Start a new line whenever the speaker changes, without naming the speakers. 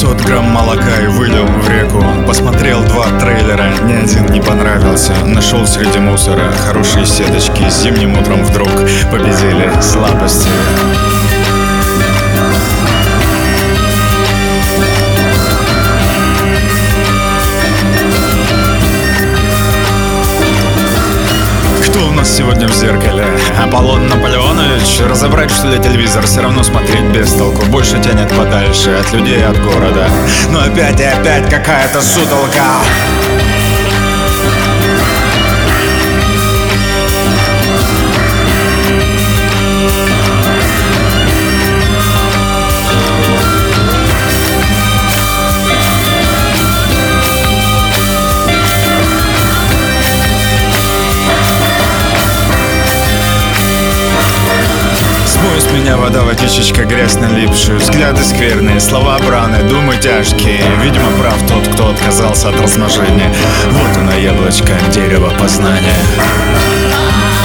500 грамм молока и вылил в реку. Посмотрел 2 трейлера, ни один не понравился. Нашел среди мусора хорошие сеточки. Зимним утром вдруг победили слабости. Кто у нас сегодня в зеркале? Аполлон Наполеонович? Разобрать, что ли, телевизор? Все равно смотреть без толку. Больше тянет подальше от людей и от города. Но опять и опять какая-то сутолка. Смой с меня вода, водичечка, грязь налипшую. Взгляды скверные, слова браны, думы тяжкие. Видимо, прав тот, кто отказался от размножения. Вот оно, яблочко, дерево познания.